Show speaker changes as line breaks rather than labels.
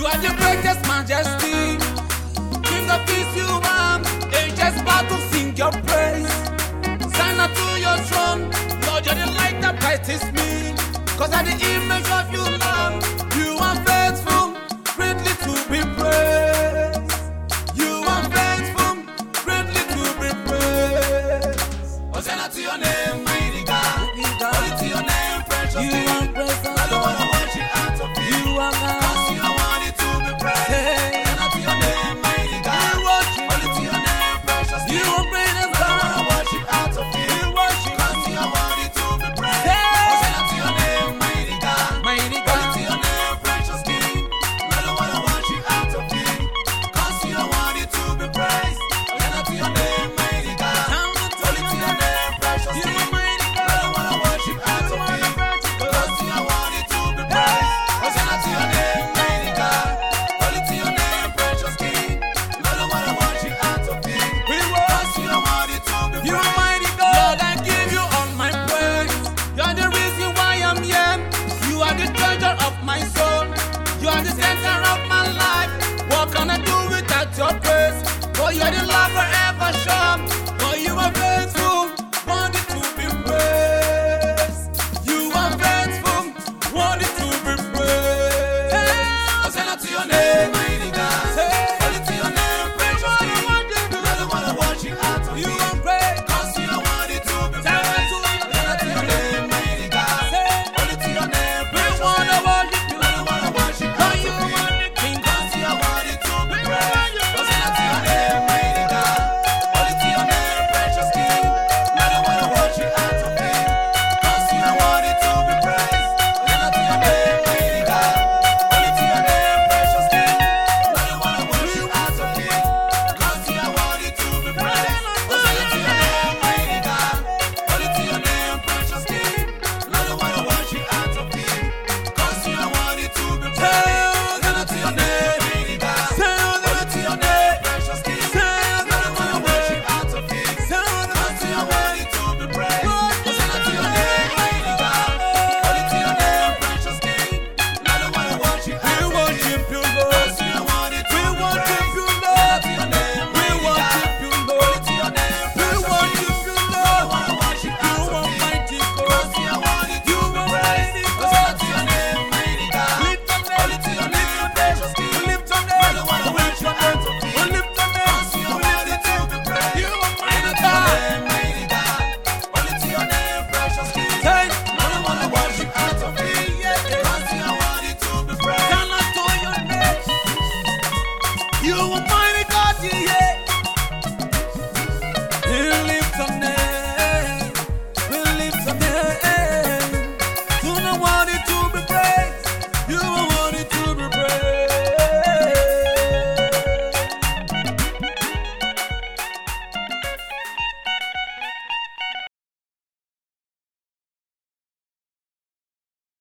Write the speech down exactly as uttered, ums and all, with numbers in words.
You are the greatest majesty, King of peace you are. Angels bow to sing your praise. Sign up to your throne, Lord, you're the light that brightens me. Cause at the image of you, Lord, you are faithful, greatly to be praised. You are faithful, greatly to be praised. Hosanna to your name, mighty God. Glory to your name, precious King. I don't wanna watch it out of you. You are God. Cause you are worthy to be praised. Hosanna to your name, mighty God. Glory to your name, precious King. You are great as God. I don't wanna watch it out of you. You worship. Cause you are worthy to be praised. Hosanna to your name, mighty God. Mighty God. Glory to your name, precious King. I don't wanna watch it out of you. Cause you are worthy to be praised. Hosanna to your name, mighty God. Glory to your name, precious King. I don't wanna watch it out of you. Cause you are worthy to be praised. Hosanna to your name, mighty God. Glory to your name, precious King. I don't wanna watch it out of you. Cause you are worthy to be praised. You are mighty God. Lord, I give you all my praise. You are the reason why I'm here. You are the treasure of my soul. You are the center of my life. What can I do without your praise? For you are the lover